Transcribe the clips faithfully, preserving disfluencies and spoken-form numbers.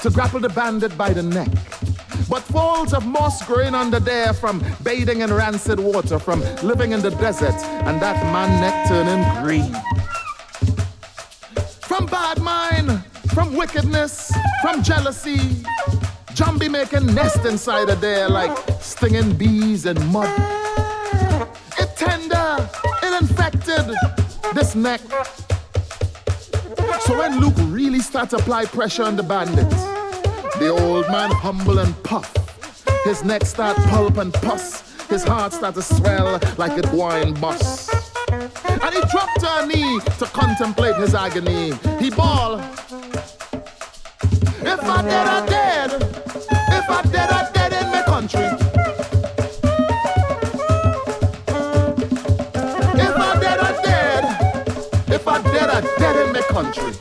to grapple the bandit by the neck. But folds of moss growing under there from bathing in rancid water, from living in the desert, and that man neck turning green. From bad mind, from wickedness, from jealousy, John be making nest inside of there like stinging bees and mud. It tender, it infected, this neck. So when Luke really started to apply pressure on the bandits, the old man humble and puff. His neck start pulp and pus. His heart start to swell like a wine bus. And he dropped to a knee to contemplate his agony. He bawled, if I dead, I dead. If I dead, I dead in my country. If I dead, I dead. If I dead, I dead in my country.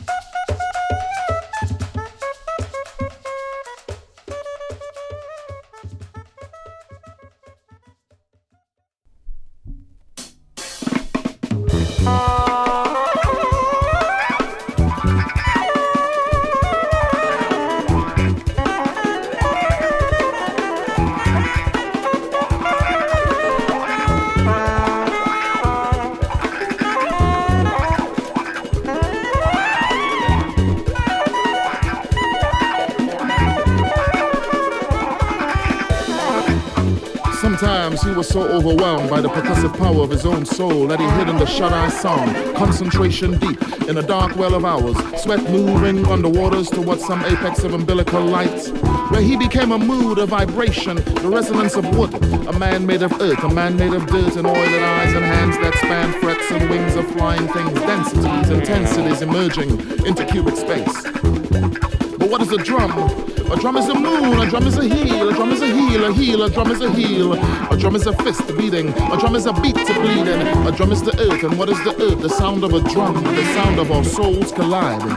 Sometimes he was so overwhelmed by the percussive power of his own soul that he hid in the shut-eye sound, concentration deep in a dark well of hours, sweat moving on the waters towards some apex of umbilical light, where he became a mood, a vibration, the resonance of wood, a man made of earth, a man made of dirt, and oil and eyes and hands that span frets and wings of flying things, densities, intensities emerging into cubic space. But what is a drum? A drum is a moon, a drum is a heel, a drum is a heel, a heel, a drum is a heel. A drum is a fist beating, a drum is a beat to bleeding. A drum is the earth, and what is the earth? The sound of a drum, the sound of our souls colliding.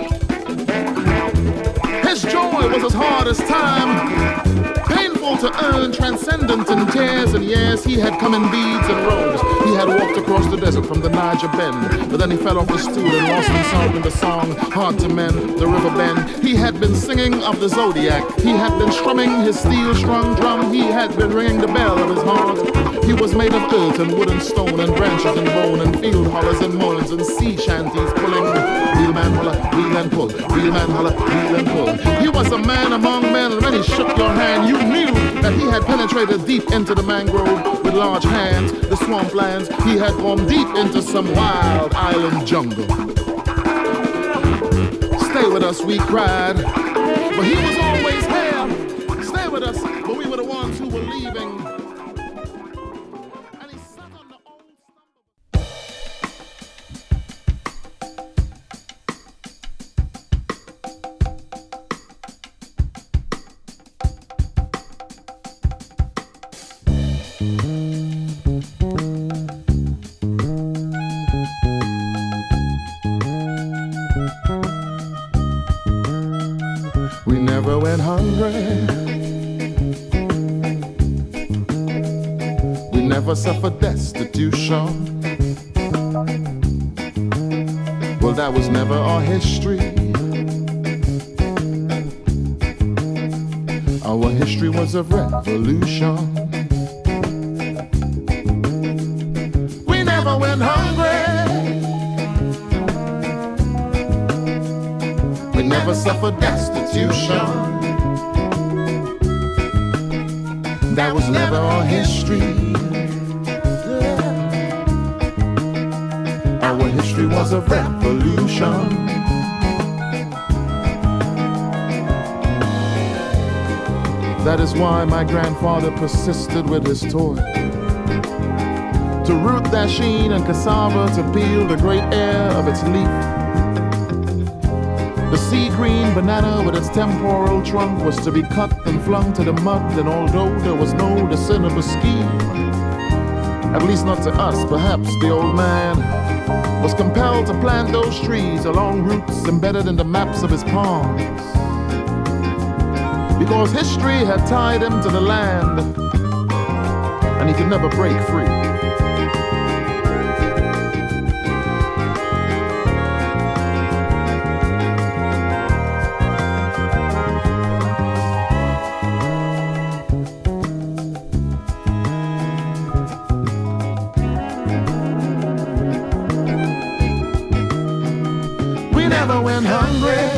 His joy was as hard as time, painful to earn, transcendent in tears and years. He had come in beads and robes. He had walked across the desert from the Niger Bend, but then he fell off his stool and lost himself in the song, Hard to Mend, the River Bend. He had been singing of the zodiac. He had been strumming his steel-strung drum. He had been ringing the bell of his heart. He was made of earth and wood and stone and branches and bone and field hollers and moans and sea shanties pulling. Wheel man holler, wheel and pull. Wheel man holler, wheel and pull. He was a man among men, and when he shook your hand, you knew that he had penetrated deep into the mangrove with large hands, the swamplands. He had gone deep into some wild island jungle. Stay with us, we cried, but he was always here. Stay with us, but we were the ones who were leaving. And he sat on the old We never went hungry. We never suffered destitution. Well, that was never our history. Our history was of revolution. We never went hungry. We never suffered destitution. That was never our history. Our history was a revolution. That is why my grandfather persisted with his toy, to root that sheen and cassava, to peel the great air of its leaf. The sea green banana with its temporal trunk was to be cut and flung to the mud, and although there was no discernible scheme, at least not to us, perhaps the old man was compelled to plant those trees along routes embedded in the maps of his palms, because history had tied him to the land and he could never break free. We never went hungry.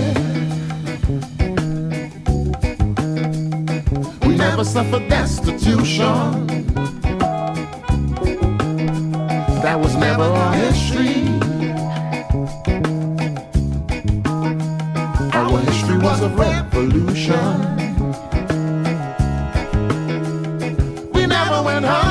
We never suffered destitution. That was never our history. Our history was of revolution. We never went hungry.